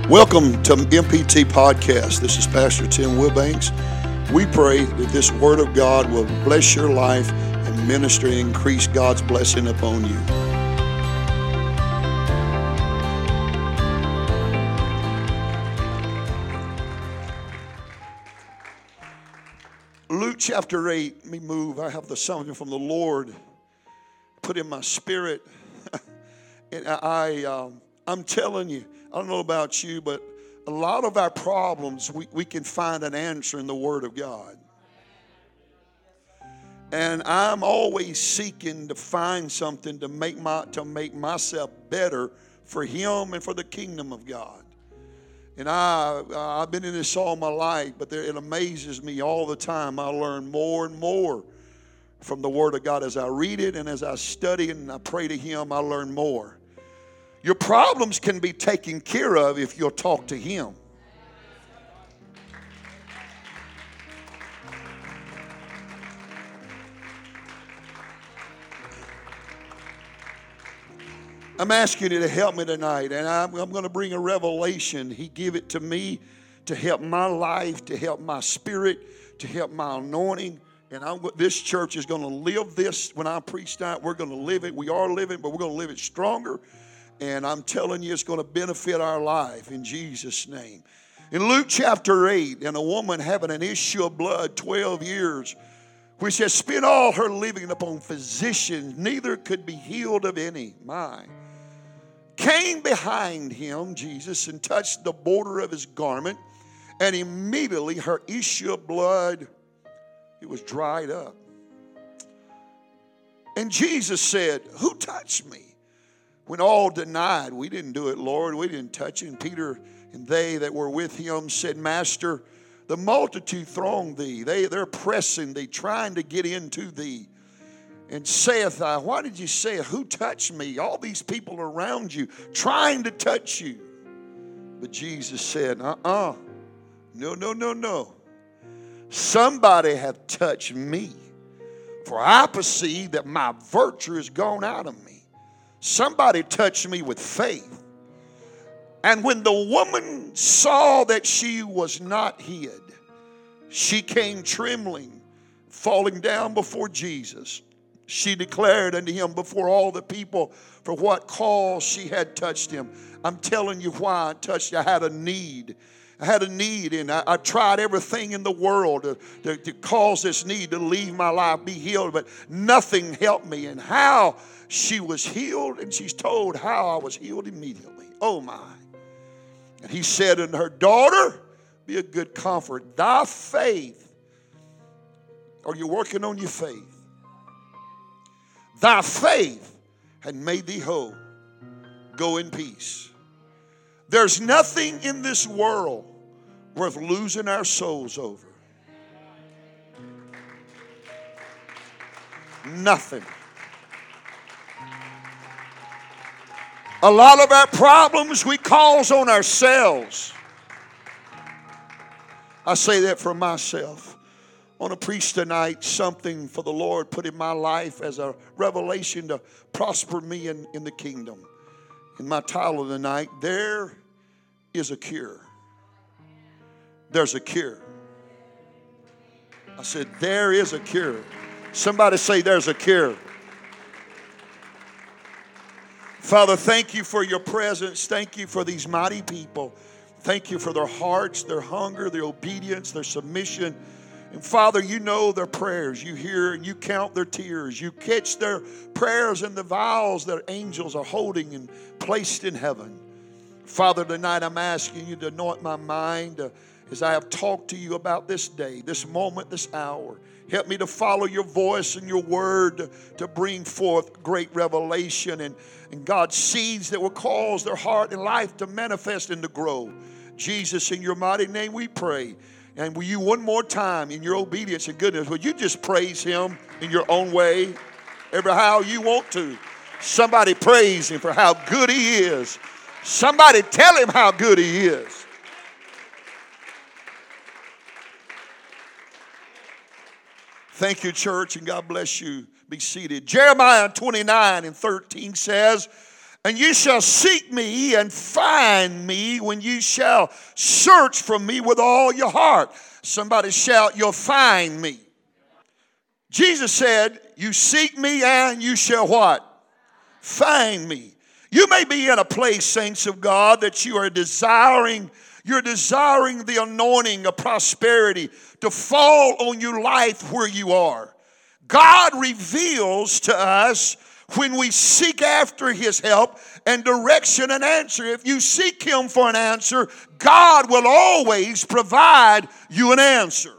Welcome to MPT Podcast. This is Pastor Tim Wilbanks. We pray that this Word of God will bless your life and minister and increase God's blessing upon you. Luke chapter 8, let me move. I have something from the Lord put in my spirit. And I'm telling you, I don't know about you, but a lot of our problems, we can find an answer in the Word of God. And I'm always seeking to find something to make myself better for Him and for the kingdom of God. And I've been in this all my life, but it amazes me all the time. I learn more and more from the Word of God as I read it and as I study it and I pray to Him. I learn more. Your problems can be taken care of if you'll talk to Him. I'm asking you to help me tonight, and I'm going to bring a revelation. He gave it to me to help my life, to help my spirit, to help my anointing. And this church is going to live this. When I preach that, we're going to live it. We are living, but we're going to live it stronger. And I'm telling you, it's going to benefit our life in Jesus' name. In Luke chapter 8, and a woman having an issue of blood 12 years, which has spent all her living upon physicians, neither could be healed of any. Came behind him, Jesus, and touched the border of his garment, and immediately her issue of blood, it was dried up. And Jesus said, "Who touched me?" When all denied, "We didn't do it, Lord. We didn't touch it." And Peter and they that were with him said, "Master, the multitude throng thee. They're pressing thee, trying to get into thee. And saith I, why did you say, who touched me?" All these people around you trying to touch you. But Jesus said, No. Somebody hath touched me. For I perceive that my virtue is gone out of me. Somebody touched me with faith. And when the woman saw that she was not hid, she came trembling, falling down before Jesus. She declared unto him before all the people for what cause she had touched him. I'm telling you why I touched you. I had a need. And I tried everything in the world to cause this need to leave my life, be healed, but nothing helped me. And how she was healed, and she's told how I was healed immediately. Oh my. And he said unto her, "Daughter, be of good comfort. Thy faith," are you working on your faith? "Thy faith had made thee whole. Go in peace." There's nothing in this world worth losing our souls over. Nothing. A lot of our problems we cause on ourselves. I say that for myself. I want to preach tonight something for the Lord put in my life as a revelation to prosper me in the kingdom. In my title tonight, there is a cure. There's a cure. I said, there is a cure. Somebody say, there's a cure. Father, thank you for your presence. Thank you for these mighty people. Thank you for their hearts, their hunger, their obedience, their submission. And Father, you know their prayers. You hear and you count their tears. You catch their prayers in the vials that angels are holding and placed in heaven. Father, tonight I'm asking you to anoint my mind as I have talked to you about this day, this moment, this hour. Help me to follow your voice and your word to bring forth great revelation and God's seeds that will cause their heart and life to manifest and to grow. Jesus, in your mighty name we pray. And will you one more time in your obedience and goodness, will you just praise him in your own way, every how you want to. Somebody praise him for how good he is. Somebody tell him how good he is. Thank you, church, and God bless you. Be seated. Jeremiah 29:13 says, And you shall seek me and find me when you shall search for me with all your heart. Somebody shout, you'll find me. Jesus said, you seek me and you shall what? Find me. You may be in a place, saints of God, that you're desiring the anointing of prosperity to fall on your life where you are. God reveals to us when we seek after His help and direction and answer. If you seek Him for an answer, God will always provide you an answer.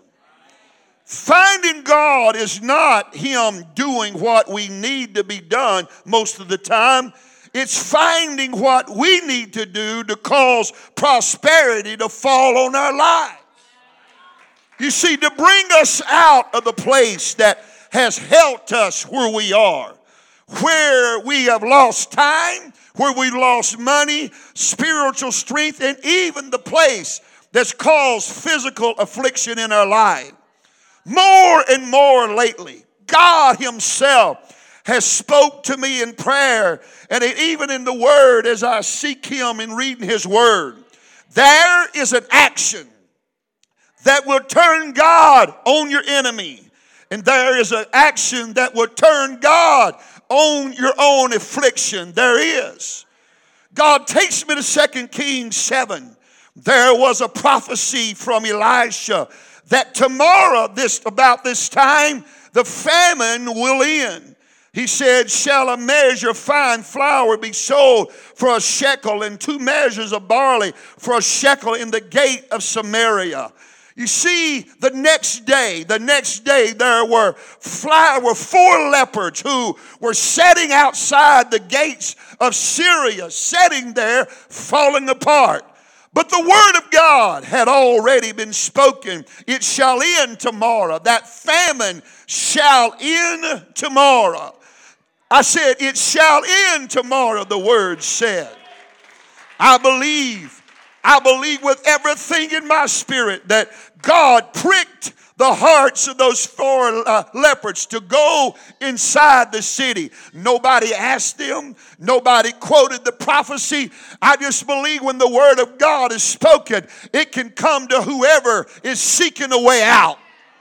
Finding God is not Him doing what we need to be done most of the time. It's finding what we need to do to cause prosperity to fall on our lives. You see, to bring us out of the place that has held us where we are, where we have lost time, where we lost money, spiritual strength, and even the place that's caused physical affliction in our life. More and more lately, God Himself has spoke to me in prayer and even in the Word as I seek Him in reading His Word. There is an action that will turn God on your enemy. And there is an action that will turn God on your own affliction. There is. God takes me to 2 Kings 7. There was a prophecy from Elisha that tomorrow, about this time, the famine will end. He said, shall a measure of fine flour be sold for a shekel, and 2 measures of barley for a shekel in the gate of Samaria? You see, the next day, there were 4 leopards who were sitting outside the gates of Syria, sitting there, falling apart. But the word of God had already been spoken. It shall end tomorrow. That famine shall end tomorrow. I said, it shall end tomorrow, the word said. I believe with everything in my spirit that God pricked the hearts of those 4 leopards to go inside the city. Nobody asked them. Nobody quoted the prophecy. I just believe when the word of God is spoken, it can come to whoever is seeking a way out.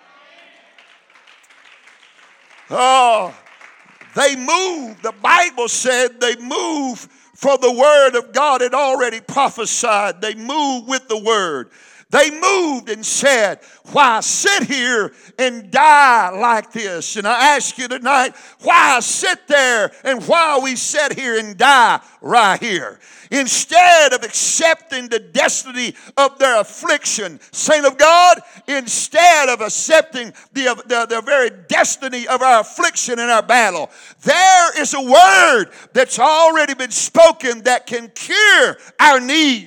Oh, they moved. The Bible said they moved, for the word of God had already prophesied. They moved with the word. They moved and said, why sit here and die like this? And I ask you tonight, why sit there and why we sit here and die right here? Instead of accepting the destiny of their affliction, saint of God, instead of accepting the very destiny of our affliction and our battle, there is a word that's already been spoken that can cure our need.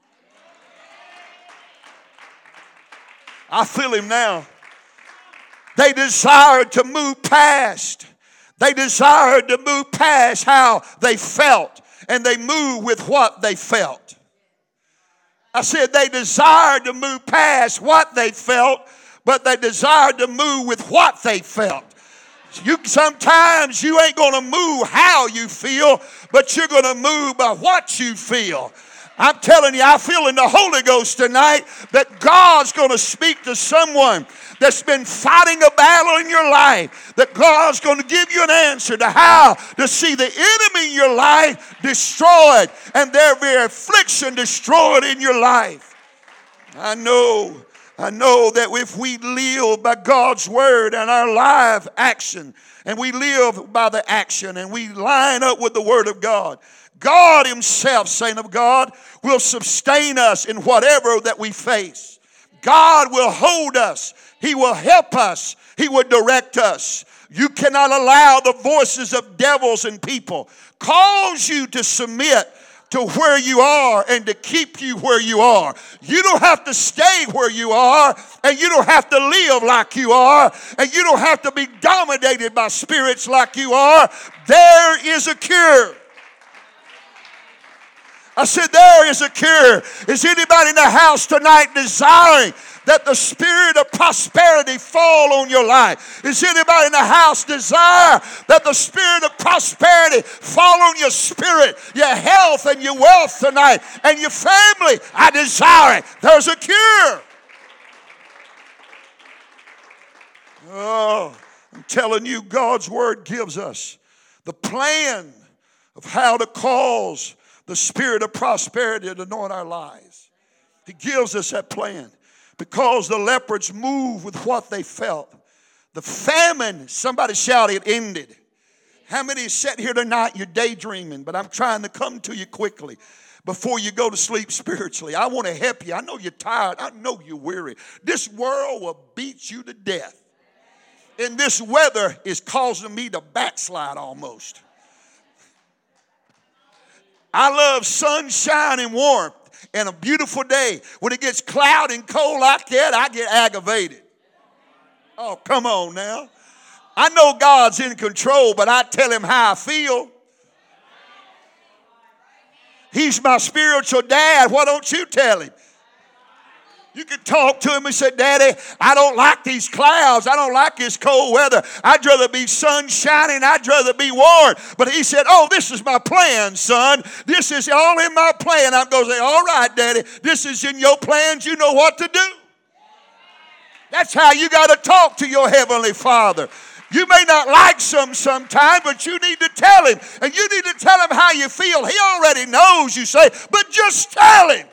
I feel Him now. They desired to move past. They desired to move past how they felt, and they moved with what they felt. I said they desired to move past what they felt, but they desired to move with what they felt. Sometimes you ain't going to move how you feel, but you're going to move by what you feel. I'm telling you, I feel in the Holy Ghost tonight that God's going to speak to someone that's been fighting a battle in your life, that God's going to give you an answer to how to see the enemy in your life destroyed and their very affliction destroyed in your life. I know that if we live by God's word and our live action, and we live by the action, and we line up with the word of God, God Himself, saint of God, will sustain us in whatever that we face. God will hold us. He will help us. He will direct us. You cannot allow the voices of devils and people cause you to submit to where you are and to keep you where you are. You don't have to stay where you are, and you don't have to live like you are, and you don't have to be dominated by spirits like you are. There is a cure. I said, there is a cure. Is anybody in the house tonight desiring that the spirit of prosperity fall on your life? Is anybody in the house desire that the spirit of prosperity fall on your spirit, your health, and your wealth tonight, and your family? I desire it. There's a cure. Oh, I'm telling you, God's word gives us the plan of how to cause the spirit of prosperity to anoint our lives. He gives us that plan. Because the leopards moved with what they felt. The famine, somebody shout, it ended. How many sat here tonight, you're daydreaming, but I'm trying to come to you quickly before you go to sleep spiritually. I want to help you. I know you're tired. I know you're weary. This world will beat you to death. And this weather is causing me to backslide almost. I love sunshine and warmth and a beautiful day. When it gets cloudy and cold like that, I get aggravated. Oh, come on now. I know God's in control, but I tell him how I feel. He's my spiritual dad. Why don't you tell him? You can talk to him and say, Daddy, I don't like these clouds. I don't like this cold weather. I'd rather be sun shining. I'd rather be warm. But he said, oh, this is my plan, son. This is all in my plan. I'm going to say, all right, Daddy, this is in your plans. You know what to do. That's how you got to talk to your Heavenly Father. You may not like sometimes, but you need to tell him. And you need to tell him how you feel. He already knows, you say, but just tell him.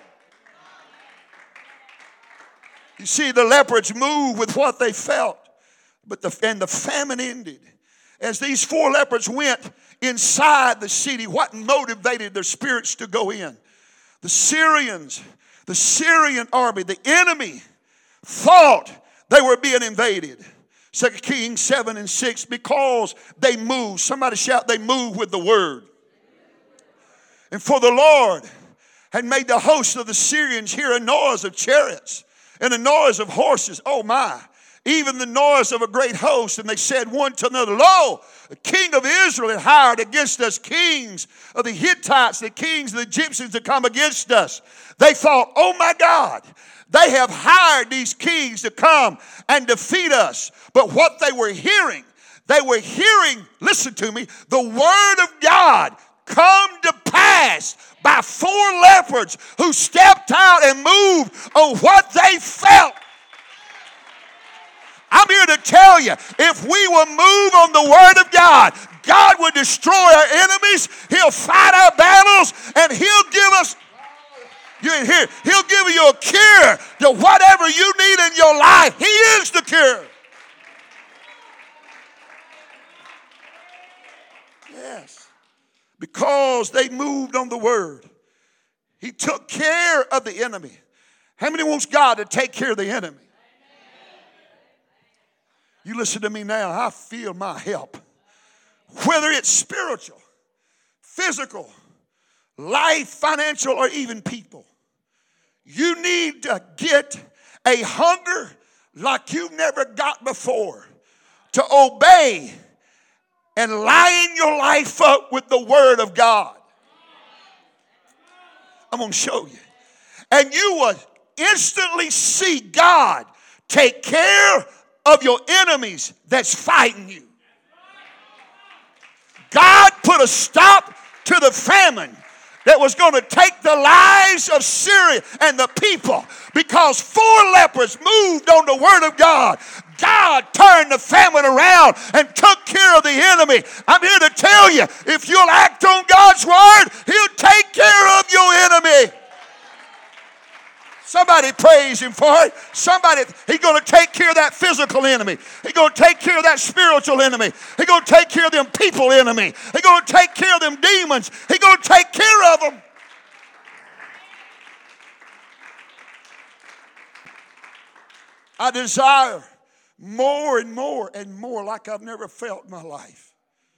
You see, the leopards moved with what they felt, and the famine ended. As these 4 leopards went inside the city, what motivated their spirits to go in? The Syrian army, the enemy, thought they were being invaded. 2 Kings 7:6, because they moved. Somebody shout, they moved with the word. And for the Lord had made the host of the Syrians hear a noise of chariots and a noise of horses. Oh my. Even the noise of a great host. And they said one to another, lo, the king of Israel had hired against us kings of the Hittites, the kings of the Egyptians to come against us. They thought, oh my God, they have hired these kings to come and defeat us. But what they were hearing, listen to me, the word of God come to pass by 4 leopards who stepped out and moved on what they felt. I'm here to tell you, if we will move on the word of God, God will destroy our enemies. He'll fight our battles, and he'll give us, you in here, he'll give you a cure to whatever you need in your life. He is the cure. Yes. Because they moved on the word. He took care of the enemy. How many wants God to take care of the enemy? You listen to me now. I feel my help. Whether it's spiritual, physical, life, financial, or even people. You need to get a hunger like you've never got before to obey and line your life up with the word of God. I'm going to show you. And you will instantly see God take care of your enemies that's fighting you. God put a stop to the famine that was going to take the lives of Syria and the people because 4 lepers moved on the word of God. God turned the famine around and took care of the enemy. I'm here to tell you, if you'll act on God's word, he'll take care of your enemy. Somebody praise him for it. He's going to take care of that physical enemy. He's going to take care of that spiritual enemy. He's going to take care of them people enemy. He's going to take care of them demons. He's going to take care of them. I desire more and more and more like I've never felt in my life.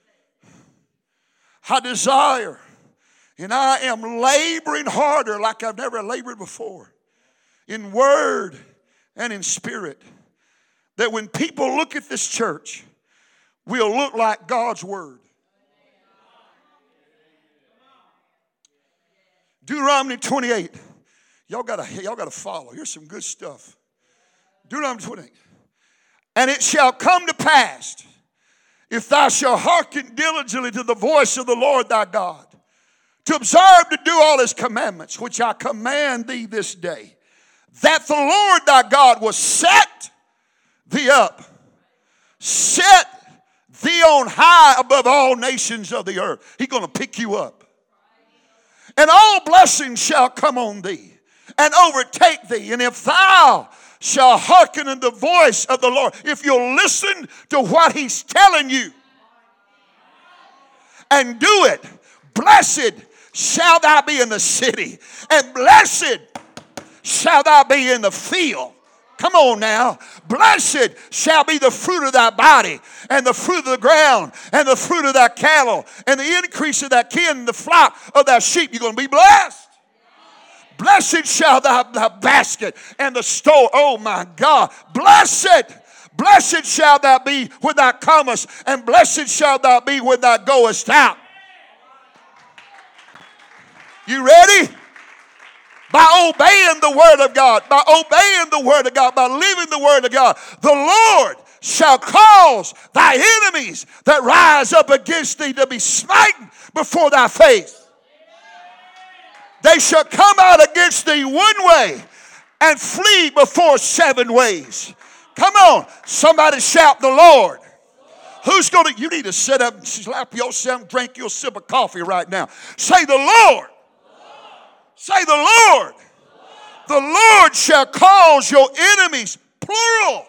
I desire, and I am laboring harder like I've never labored before. In word and in spirit, that when people look at this church, we'll look like God's word. Deuteronomy 28. Y'all gotta follow. Here's some good stuff. Deuteronomy 28. And it shall come to pass, if thou shalt hearken diligently to the voice of the Lord thy God, to observe to do all his commandments, which I command thee this day, that the Lord thy God will set thee up, set thee on high above all nations of the earth. He's going to pick you up. And all blessings shall come on thee and overtake thee. And if thou shalt hearken unto the voice of the Lord, if you'll listen to what he's telling you and do it, blessed shall thou be in the city, and blessed shall thou be in the field. Come on now. Blessed shall be the fruit of thy body, and the fruit of the ground, and the fruit of thy cattle, and the increase of thy kin, and the flock of thy sheep. You're going to be blessed. Blessed shall thy basket and the store. Oh my God. Blessed shall thou be when thou comest, and blessed shall thou be when thou goest out. You ready? By obeying the word of God, by living the word of God, the Lord shall cause thy enemies that rise up against thee to be smitten before thy face. They shall come out against thee one way and flee before 7 ways. Come on, somebody shout the Lord. Who's going to, you need to sit up and slap yourself, drink your sip of coffee right now. Say the Lord. Say the Lord. The Lord shall cause your enemies, plural,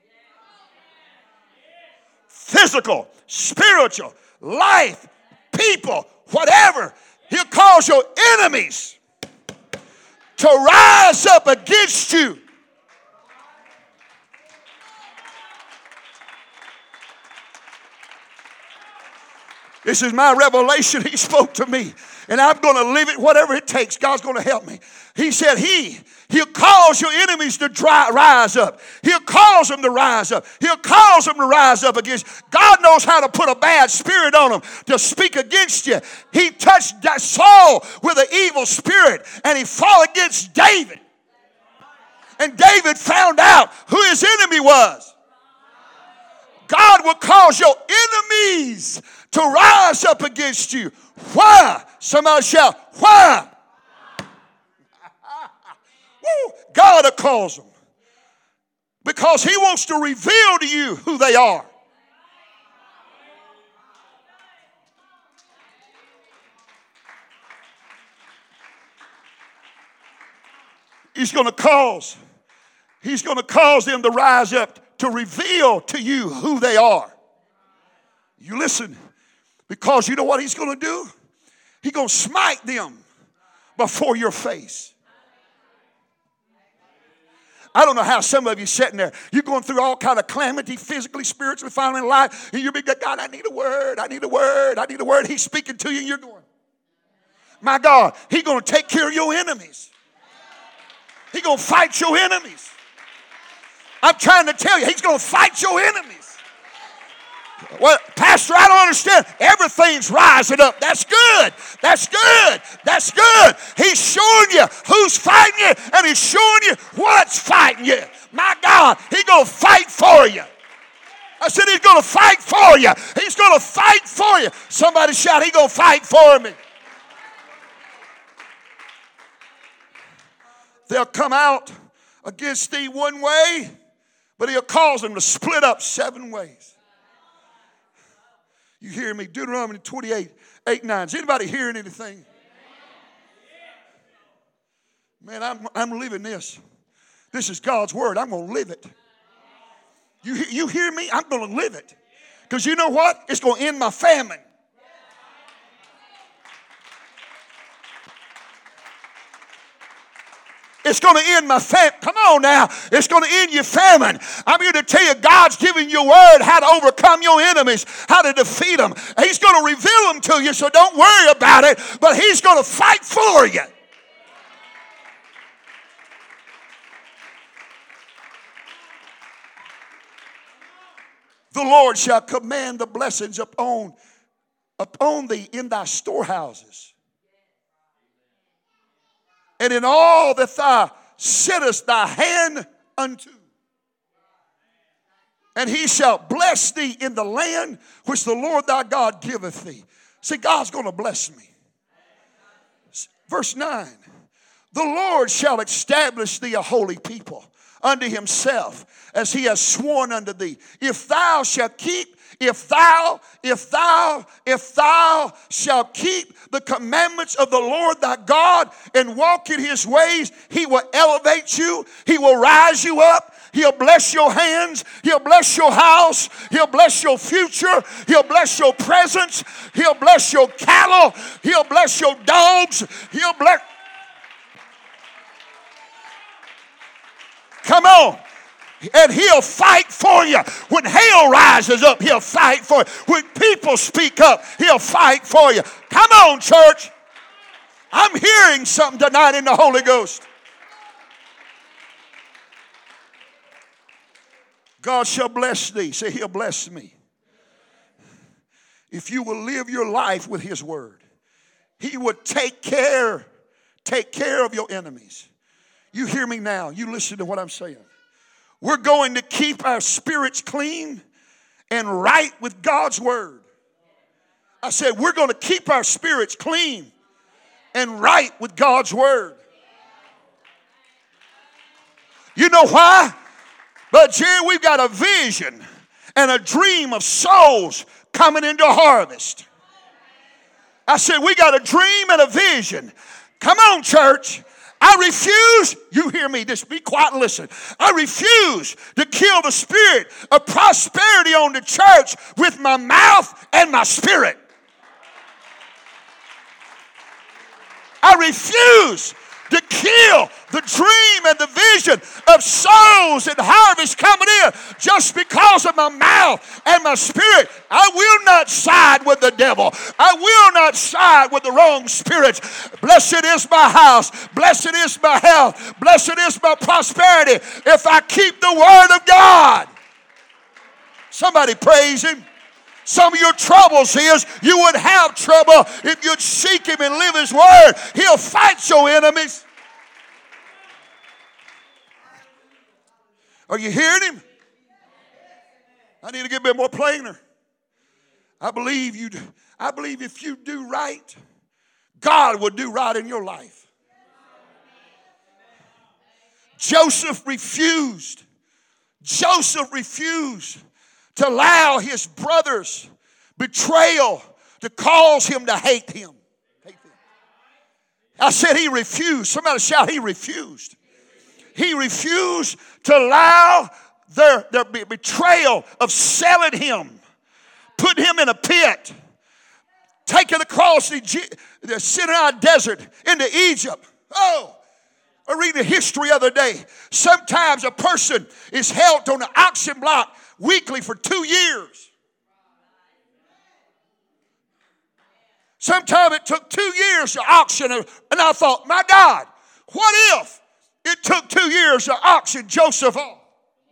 physical, spiritual, life, people, whatever. He'll cause your enemies to rise up against you. This is my revelation. He spoke to me. And I'm going to live it, whatever it takes. God's going to help me. He said He'll cause your enemies to rise up. He'll cause them to rise up. He'll cause them to rise up against. God knows how to put a bad spirit on them to speak against you. He touched Saul with an evil spirit, and he fought against David. And David found out who his enemy was. God will cause your enemies to rise up against you. Why? Somebody shout, why? Woo, God will cause them. Because he wants to reveal to you who they are. He's going to cause them to rise up to reveal to you who they are. You listen, because you know what he's going to do? He's going to smite them before your face. I don't know how some of you sitting there, you're going through all kind of calamity, physically, spiritually, finally in life, and you're being, God, I need a word, I need a word, I need a word. He's speaking to you, and you're going, my God, he's going to take care of your enemies. He's going to fight your enemies. I'm trying to tell you, he's going to fight your enemies. Well, Pastor, I don't understand. Everything's rising up. That's good. That's good. That's good. He's showing you who's fighting you, and he's showing you what's fighting you. My God, he's going to fight for you. I said he's going to fight for you. He's going to fight for you. Somebody shout, he's going to fight for me. They'll come out against thee one way, but he'll cause them to split up 7 ways. You hear me? Deuteronomy 28, 8, 9. Is anybody hearing anything? Man, I'm living this. This is God's word. I'm going to live it. You hear me? I'm going to live it. Because you know what? It's going to end my famine. It's going to end my famine. Come on now. It's going to end your famine. I'm here to tell you, God's giving you a word how to overcome your enemies, how to defeat them. He's going to reveal them to you, so don't worry about it. But he's going to fight for you. The Lord shall command the blessings upon thee in thy storehouses. and in all that thou settest thy hand unto. And he shall bless thee in the land which the Lord thy God giveth thee. See, God's going to bless me. Verse 9. The Lord shall establish thee a holy people unto himself, as he has sworn unto thee. If thou shalt keep shalt keep the commandments of the Lord thy God and walk in his ways, he will elevate you. He will rise you up. He'll bless your hands. He'll bless your house. He'll bless your future. He'll bless your presence. He'll bless your cattle. He'll bless your dogs. He'll bless. Come on. And he'll fight for you. When hell rises up, he'll fight for you. When people speak up, he'll fight for you. Come on, church. I'm hearing something tonight in the Holy Ghost. God shall bless thee. Say, he'll bless me. If you will live your life with his word, he would take care of your enemies. You hear me now. You listen to what I'm saying. We're going to keep our spirits clean and right with God's word. I said we're going to keep our spirits clean and right with God's word. You know why? But Jerry, we've got a vision and a dream of souls coming into harvest. I said we got a dream and a vision. Come on, church. I refuse, you hear me, just be quiet and listen. I refuse to kill the spirit of prosperity on the church with my mouth and my spirit. I refuse to kill the dream and the vision of souls and harvest coming in just because of my mouth and my spirit. I will not side with the devil. I will not side with the wrong spirits. Blessed is my house. Blessed is my health. Blessed is my prosperity if I keep the word of God. Somebody praise him. Some of your troubles is you would have trouble if you'd seek him and live his word. He'll fight your enemies. Are you hearing him? I need to get a bit more plainer. I believe if you do right, God will do right in your life. Joseph refused to allow his brother's betrayal to cause him to hate him. I said he refused. Somebody shout, he refused. He refused to allow their betrayal of selling him, putting him in a pit, taking across the Sinai desert into Egypt. Oh, I read the history the other day. Sometimes a person is held on an auction block weekly for 2 years. Sometimes it took 2 years to auction, and I thought, my God, what if it took 2 years to auction Joseph off?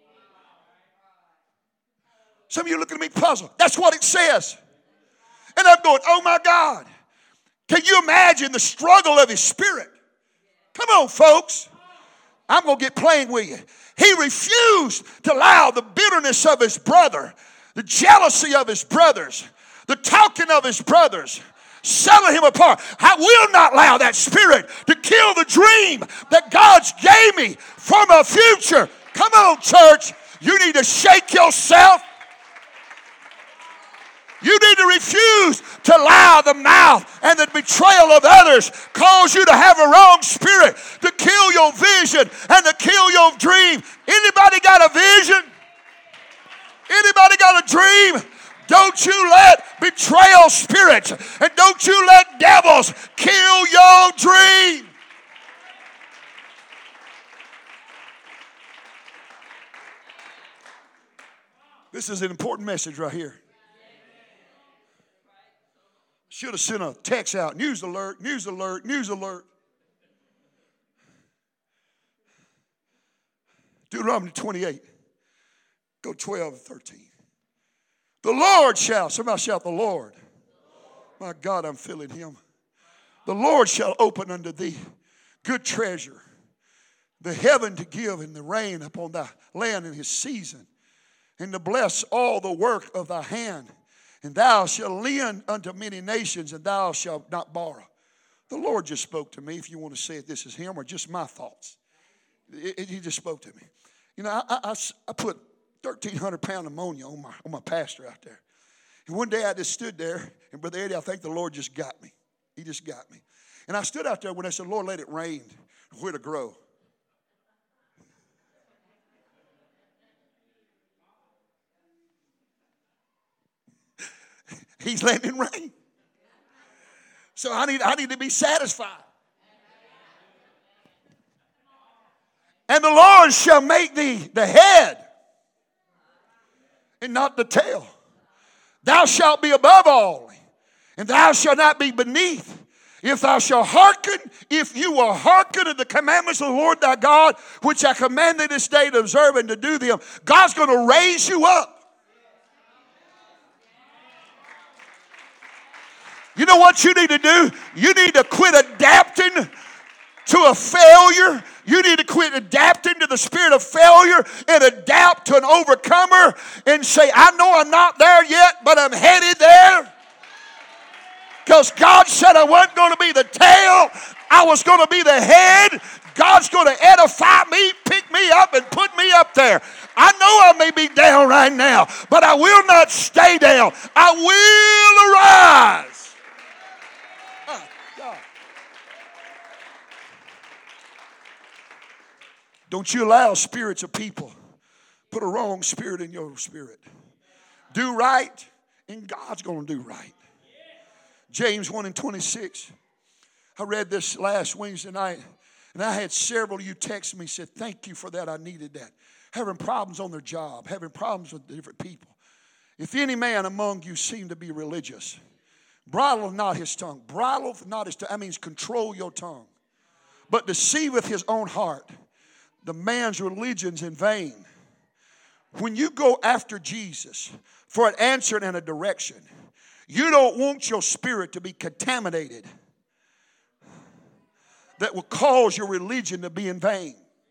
Some of you looking at me puzzled. That's what it says. And I'm going, oh my God. Can you imagine the struggle of his spirit? Come on, folks. I'm going to get plain with you. He refused to allow the bitterness of his brother, the jealousy of his brothers, the talking of his brothers, selling him apart. I will not allow that spirit to kill the dream that God's gave me for my future. Come on, church. You need to shake yourself. You need to refuse to allow the mouth and the betrayal of others cause you to have a wrong spirit, to kill your vision and to kill your dream. Anybody got a vision? Anybody got a dream? Don't you let betrayal spirits and don't you let devils kill your dream. This is an important message right here. Should have sent a text out. News alert, news alert, news alert. Deuteronomy 28. Go 12 and 13. The Lord shall, somebody shout the Lord. My God, I'm feeling him. The Lord shall open unto thee good treasure, the heaven to give and the rain upon thy land in his season, and to bless all the work of thy hand. And thou shalt lend unto many nations, and thou shalt not borrow. The Lord just spoke to me. If you want to say it, this is him or just my thoughts. He just spoke to me. You know, I put 1,300 pound ammonia on my pastor out there. And one day I just stood there, and Brother Eddie, I think the Lord just got me. He just got me. And I stood out there when I said, Lord, let it rain where to grow. He's letting it rain. So I need to be satisfied. And the Lord shall make thee the head and not the tail. Thou shalt be above all, and thou shalt not be beneath. If thou shalt hearken, if you will hearken to the commandments of the Lord thy God, which I command thee this day to observe and to do them, God's going to raise you up. You know what you need to do? You need to quit adapting to a failure. You need to quit adapting to the spirit of failure and adapt to an overcomer and say, I know I'm not there yet, but I'm headed there. Because God said I wasn't going to be the tail. I was going to be the head. God's going to edify me, pick me up, and put me up there. I know I may be down right now, but I will not stay down. I will arise. Don't you allow spirits of people put a wrong spirit in your spirit. Do right, and God's going to do right. James 1:26. I read this last Wednesday night, and I had several of you text me, said, thank you for that. I needed that. Having problems on their job, having problems with different people. If any man among you seem to be religious, bridle not his tongue. Bridle not his tongue. That means control your tongue. But deceiveth his own heart. The man's religion's in vain. When you go after Jesus for an answer and a direction, you don't want your spirit to be contaminated. That will cause your religion to be in vain.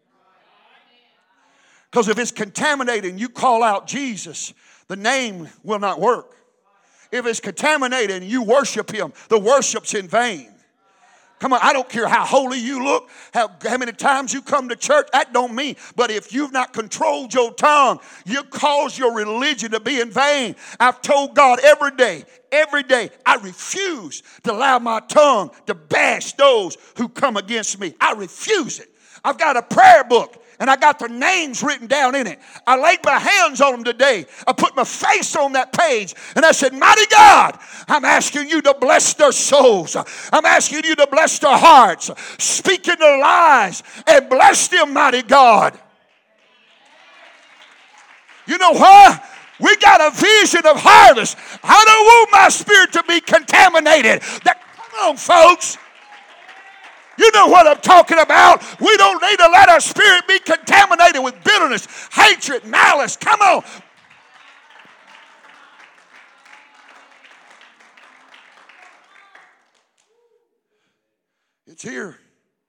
Because if it's contaminated and you call out Jesus, the name will not work. If it's contaminated and you worship him, the worship's in vain. Come on, I don't care how holy you look, how many times you come to church, that don't mean. But if you've not controlled your tongue, you cause your religion to be in vain. I've told God every day, I refuse to allow my tongue to bash those who come against me. I refuse it. I've got a prayer book. And I got their names written down in it. I laid my hands on them today. I put my face on that page. And I said, mighty God, I'm asking you to bless their souls. I'm asking you to bless their hearts. Speak in their lives and bless them, mighty God. You know what? We got a vision of harvest. I don't want my spirit to be contaminated. Come on, folks. You know what I'm talking about. We don't need to let our spirit be contaminated with bitterness, hatred, malice. Come on. It's here.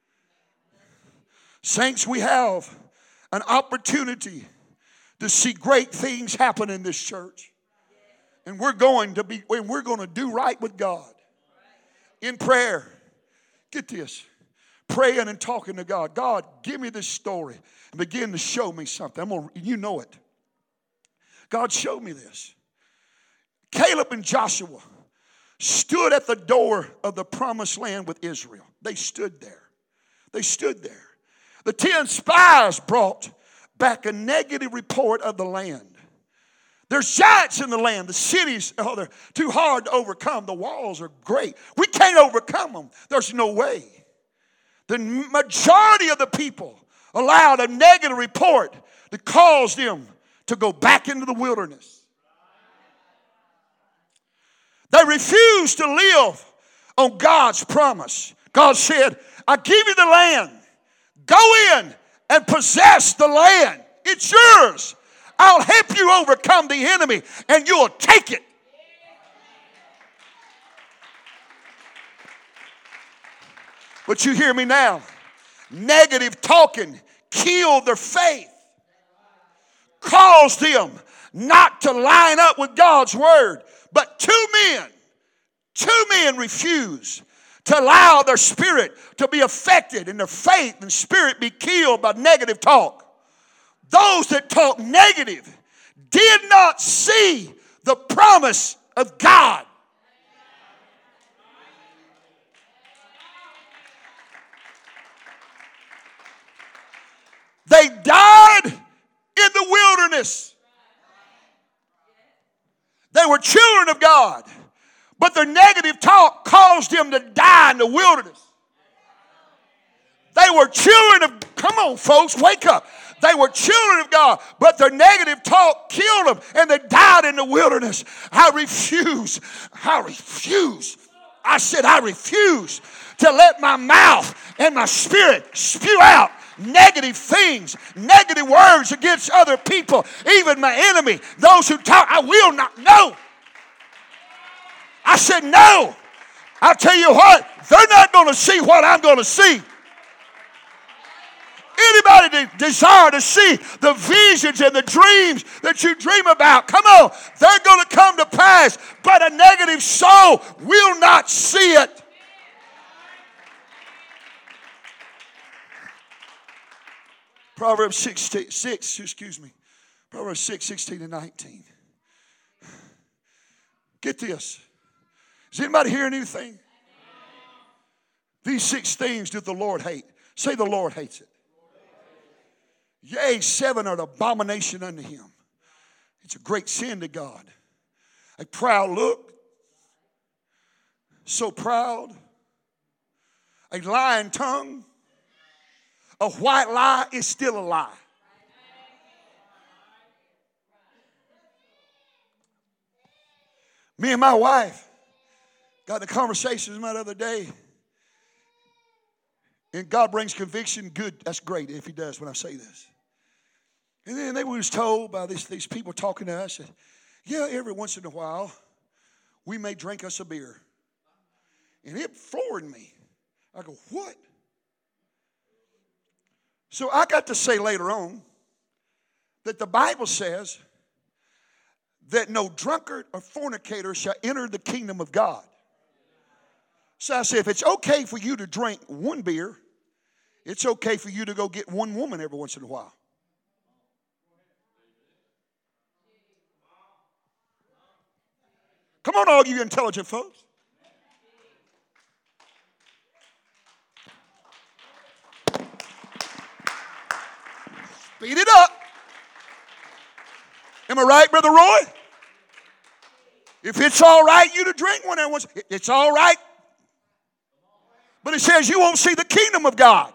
Saints, we have an opportunity to see great things happen in this church. And we're going to do right with God. In prayer. Get this. Praying and talking to God. God, give me this story and begin to show me something. You know it. God, show me this. Caleb and Joshua stood at the door of the promised land with Israel. They stood there. They stood there. The 10 spies brought back a negative report of the land. There's giants in the land. The cities, they're too hard to overcome. The walls are great. We can't overcome them. There's no way. The majority of the people allowed a negative report to cause them to go back into the wilderness. They refused to live on God's promise. God said, I give you the land. Go in and possess the land. It's yours. I'll help you overcome the enemy and you'll take it. But you hear me now. Negative talking killed their faith. Caused them not to line up with God's word. But two men refused to allow their spirit to be affected and their faith and spirit be killed by negative talk. Those that talk negative did not see the promise of God. They died in the wilderness. They were children of God, but their negative talk caused them to die in the wilderness. They were children of, come on folks, wake up. They were children of God, but their negative talk killed them and they died in the wilderness. I refuse to let my mouth and my spirit spew out negative things, negative words against other people, even my enemy, those who talk. I will not. No. I said no. I'll tell you what, they're not going to see what I'm going to see. Anybody desire to see the visions and the dreams that you dream about, come on, they're going to come to pass, but a negative soul will not see it. Proverbs 6:16 and 19. Get this. Is anybody hearing anything? These 6 things doth the Lord hate. Say the Lord hates it. Yea, 7 are an abomination unto him. It's a great sin to God. A proud look. So proud. A lying tongue. A white lie is still a lie. Me and my wife got a conversation the other day. And God brings conviction. Good, that's great if he does when I say this. And then they was told by these people talking to us that, yeah, every once in a while, we may drink us a beer. And it floored me. I go, what? So I got to say later on that the Bible says that no drunkard or fornicator shall enter the kingdom of God. So I said, if it's okay for you to drink one beer, it's okay for you to go get one woman every once in a while. Come on, all you intelligent folks. Speed it up. Am I right, Brother Roy? If it's all right you to drink one every once, it's all right. But it says you won't see the kingdom of God.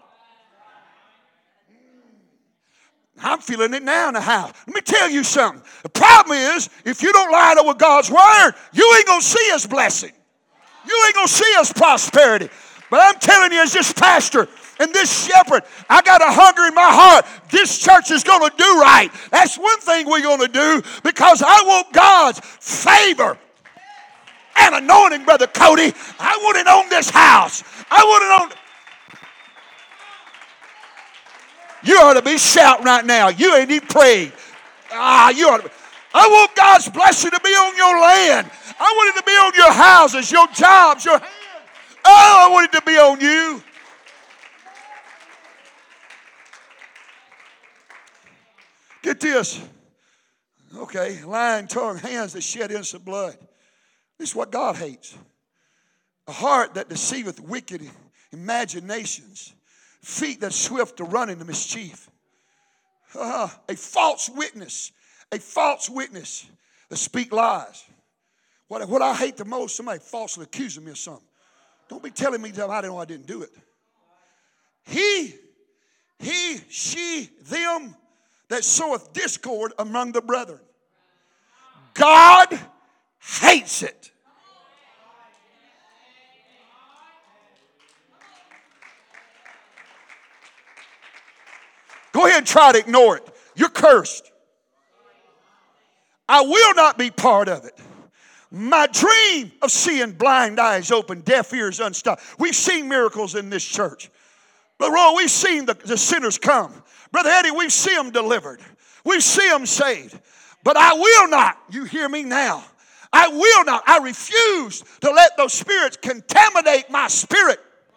I'm feeling it now in the house. Let me tell you something. The problem is, if you don't line up with God's word, you ain't going to see his blessing. You ain't going to see his prosperity. But I'm telling you, as this pastor and this shepherd, I got a hunger in my heart. This church is going to do right. That's one thing we're going to do, because I want God's favor and anointing, Brother Cody. I want it on this house. I want it on. You ought to be shouting right now. You ain't even praying. You ought to be. I want God's blessing to be on your land. I want it to be on your houses, your jobs, your hands. Oh, I want it to be on you. Get this. Okay, lying tongue, hands that shed innocent blood. This is what God hates. A heart that deceiveth wicked imaginations. Feet that swift to run into mischief. A false witness that speak lies. What I hate the most, somebody falsely accusing me of something. Don't be telling me that I didn't do it. He, she, them that soweth discord among the brethren. God hates it. Go ahead and try to ignore it. You're cursed. I will not be part of it. My dream of seeing blind eyes open, deaf ears unstopped. We've seen miracles in this church. Brother Roy, we've seen the sinners come. Brother Eddie, we've seen them delivered. We've seen them saved. But I will not, you hear me now, I will not, I refuse to let those spirits contaminate my spirit.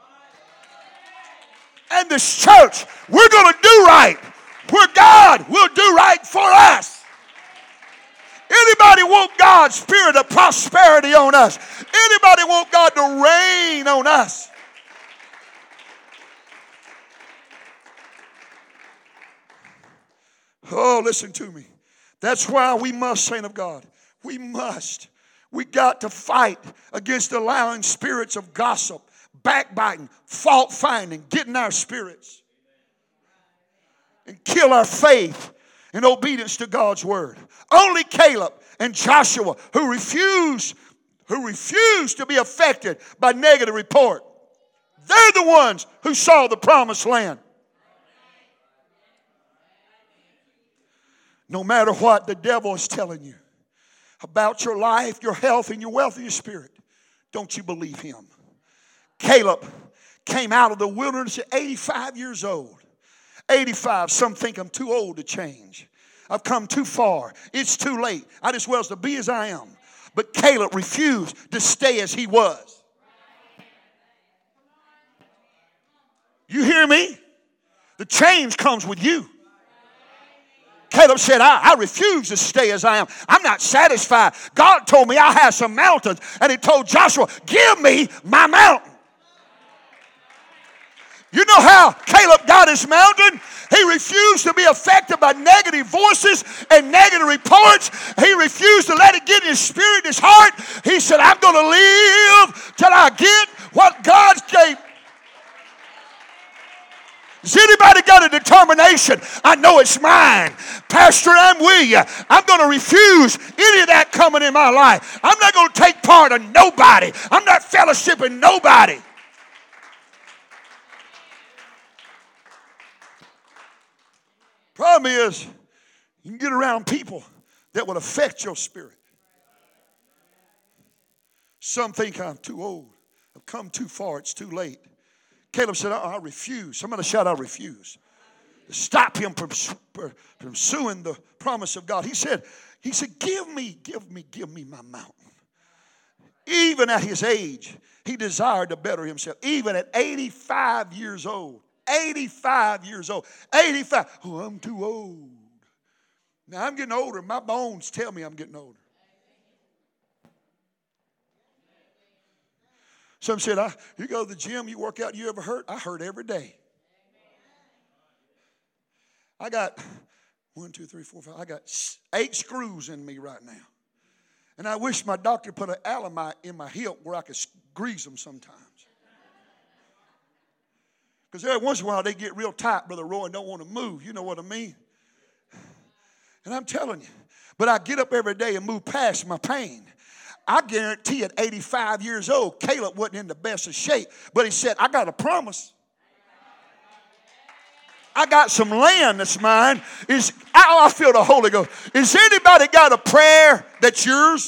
And this church, we're going to do right where God will do right for us. Anybody want God's spirit of prosperity on us? Anybody want God to reign on us? Oh, listen to me. That's why we must, saint of God, we got to fight against allowing spirits of gossip, backbiting, fault finding, getting our spirits, and kill our faith in obedience to God's word. Only Caleb and Joshua, who refused to be affected by negative report, they're the ones who saw the promised land. No matter what the devil is telling you about your life, your health, and your wealth and your spirit, don't you believe him. Caleb came out of the wilderness at 85 years old. 85, some think I'm too old to change. I've come too far. It's too late. I just well to be as I am. But Caleb refused to stay as he was. You hear me? The change comes with you. Caleb said, I refuse to stay as I am. I'm not satisfied. God told me I have some mountains. And he told Joshua, give me my mountain. You know how Caleb got his mountain? He refused to be affected by negative voices and negative reports. He refused to let it get in his spirit, his heart. He said, I'm going to live till I get what God gave. Has anybody got a determination? I know it's mine. Pastor, I'm with you. I'm going to refuse any of that coming in my life. I'm not going to take part of nobody. I'm not fellowshipping nobody. Problem is, you can get around people that will affect your spirit. Some think I'm too old. I've come too far. It's too late. Caleb said, I refuse. Somebody shout, I refuse. To stop him from pursuing the promise of God. He said, give me my mountain. Even at his age, he desired to better himself. Even at 85 years old. 85 years old. 85. Oh, I'm too old. Now I'm getting older. My bones tell me I'm getting older. Some said, you go to the gym, you work out, you ever hurt? I hurt every day. I got 1, 2, 3, 4, 5. I got 8 screws in me right now. And I wish my doctor put an Alamite in my hip where I could grease them sometimes. Because every once in a while they get real tight, Brother Roy, and don't want to move. You know what I mean? And I'm telling you. But I get up every day and move past my pain. I guarantee at 85 years old, Caleb wasn't in the best of shape. But he said, I got a promise. I got some land that's mine. I feel the Holy Ghost. Is anybody got a prayer that's yours?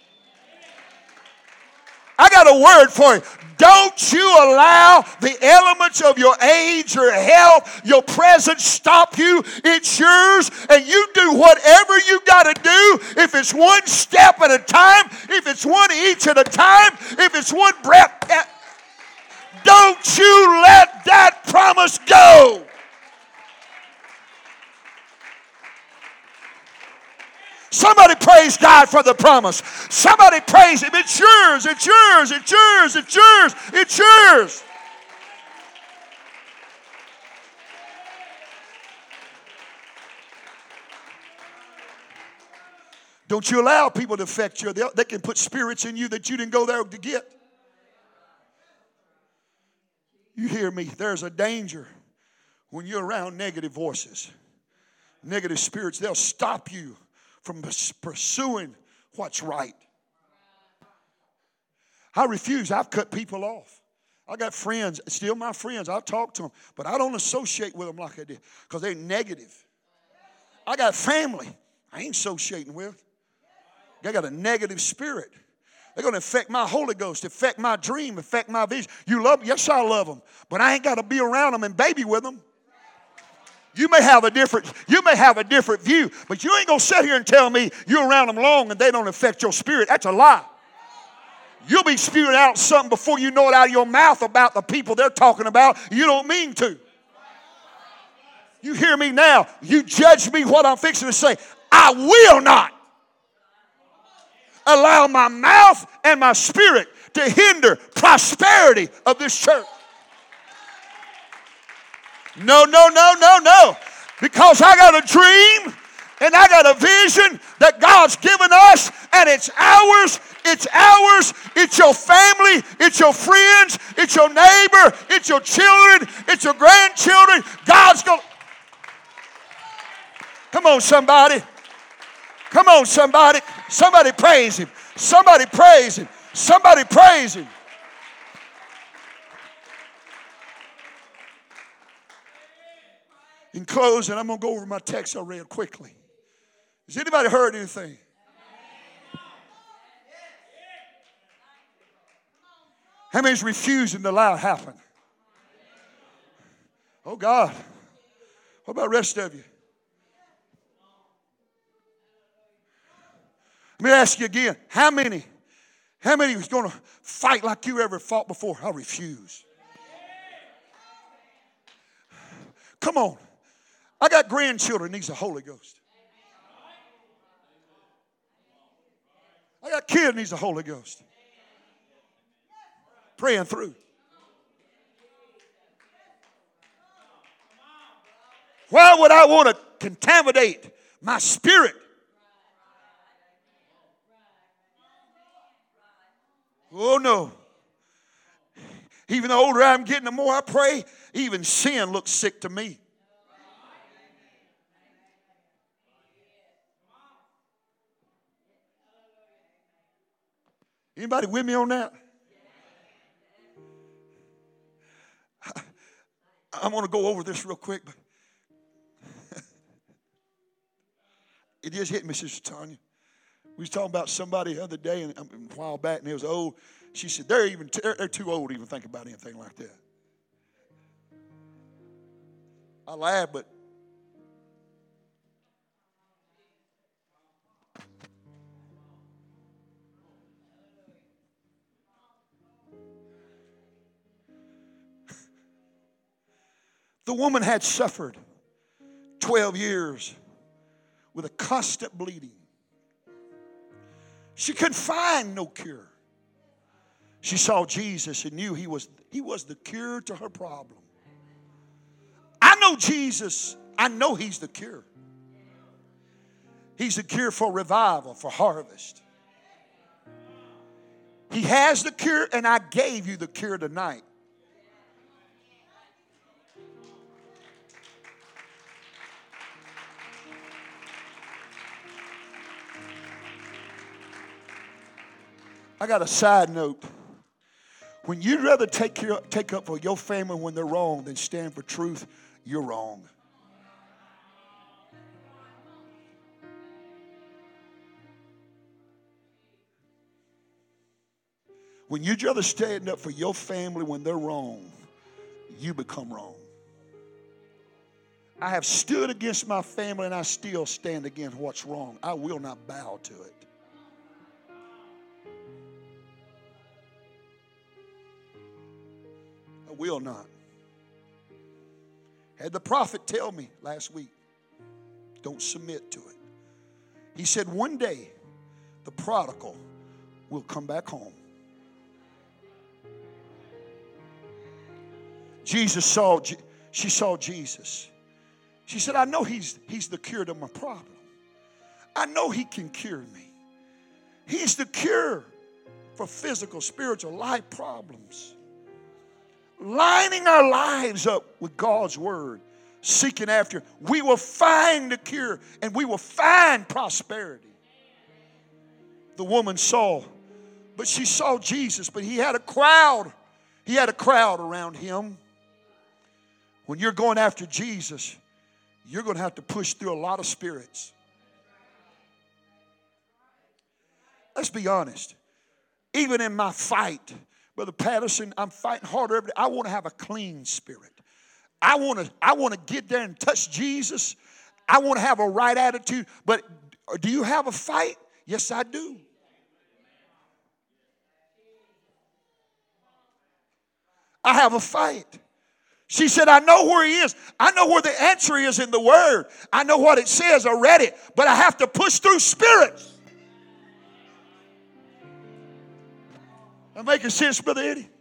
I got a word for you. Don't you allow the elements of your age, your health, your presence stop you. It's yours, and you do whatever you got to do. If it's one step at a time, if it's one each at a time, if it's one breath, don't you let that promise go. Somebody praise God for the promise. Somebody praise Him. It's yours, it's yours, it's yours, it's yours, it's yours. Don't you allow people to affect you. They can put spirits in you that you didn't go there to get. You hear me? There's a danger when you're around negative voices, negative spirits. They'll stop you from pursuing what's right. I refuse. I've cut people off. I got friends, still my friends. I'll talk to them, but I don't associate with them like I did because they're negative. I got family I ain't associating with. They got a negative spirit. They're going to affect my Holy Ghost, affect my dream, affect my vision. You love them? Yes, I love them. But I ain't got to be around them and baby with them. You may have a different view, but you ain't going to sit here and tell me you're around them long and they don't affect your spirit. That's a lie. You'll be spewing out something before you know it out of your mouth about the people they're talking about. You don't mean to. You hear me now. You judge me what I'm fixing to say. I will not allow my mouth and my spirit to hinder prosperity of this church. No. Because I got a dream and I got a vision that God's given us, and it's ours. It's ours. It's your family. It's your friends. It's your neighbor. It's your children. It's your grandchildren. God's going to... Come on, somebody. Come on, somebody. Somebody praise him. Somebody praise him. Somebody praise him. In closing, I'm going to go over my text I read quickly. Has anybody heard anything? How many's refusing to allow it happen? Oh, God. What about the rest of you? Let me ask you again. How many is going to fight like you ever fought before? I refuse. Come on. I got grandchildren needs the Holy Ghost. I got kids needs the Holy Ghost. Praying through. Why would I want to contaminate my spirit? Oh, no. Even the older I'm getting, the more I pray, even sin looks sick to me. Anybody with me on that? I'm going to go over this real quick, but it just hit me, Sister Tanya. We was talking about somebody the other day and a while back, and it was old. She said, they're too old to even think about anything like that. I laughed, but the woman had suffered 12 years with a constant bleeding. She couldn't find no cure. She saw Jesus and knew he was the cure to her problem. I know Jesus. I know he's the cure. He's the cure for revival, for harvest. He has the cure, and I gave you the cure tonight. I got a side note. When you'd rather take up for your family when they're wrong than stand for truth, you're wrong. When you'd rather stand up for your family when they're wrong, you become wrong. I have stood against my family and I still stand against what's wrong. I will not bow to it. I will not. Had the prophet tell me last week, don't submit to it. He said one day the prodigal will come back home. She saw Jesus. She said, I know he's the cure to my problem. I know he can cure me. He's the cure for physical, spiritual, life problems. Lining our lives up with God's word, seeking after, we will find the cure and we will find prosperity. The woman saw, but she saw Jesus, but he had a crowd. He had a crowd around him. When you're going after Jesus, you're going to have to push through a lot of spirits. Let's be honest. even in my fight, Brother Patterson, I'm fighting harder every day. I want to have a clean spirit. I want to get there and touch Jesus. I want to have a right attitude. But do you have a fight? Yes, I do. I have a fight. She said, I know where he is. I know where the answer is in the word. I know what it says. I read it. But I have to push through spirits. Am I making sense, Brother Eddie?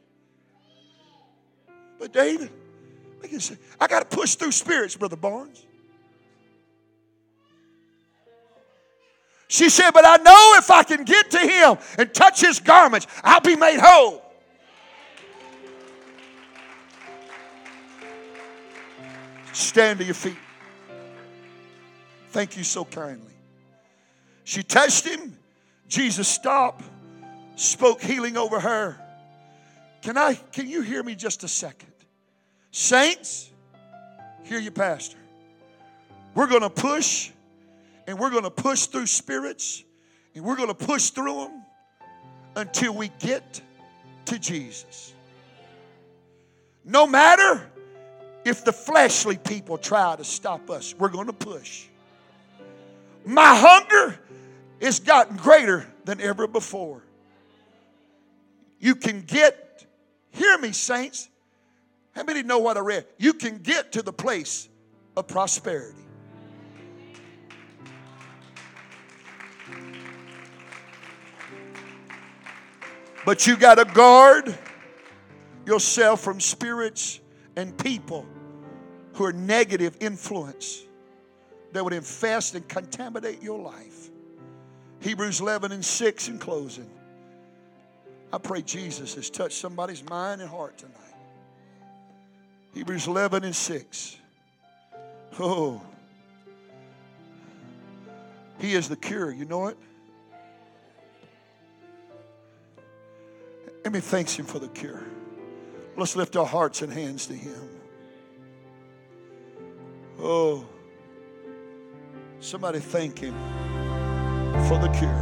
But David, making sense. I got to push through spirits, Brother Barnes. She said, but I know if I can get to him and touch his garments, I'll be made whole. Stand to your feet. Thank you so kindly. She touched him. Jesus stopped, spoke healing over her. Can you hear me just a second? Saints, hear you, Pastor. We're going to push, and we're going to push through spirits, and we're going to push through them until we get to Jesus. No matter if the fleshly people try to stop us, we're going to push. My hunger has gotten greater than ever before. You can hear me, saints. How many know what I read? You can get to the place of prosperity. But you got to guard yourself from spirits and people who are negative influence that would infest and contaminate your life. Hebrews 11:6 in closing. I pray Jesus has touched somebody's mind and heart tonight. Hebrews 11:6. Oh, he is the cure. You know it? Let me thank him for the cure. Let's lift our hearts and hands to him. Oh, somebody thank him for the cure.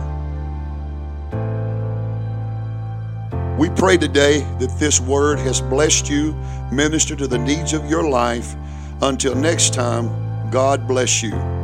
We pray today that this word has blessed you, ministered to the needs of your life. Until next time, God bless you.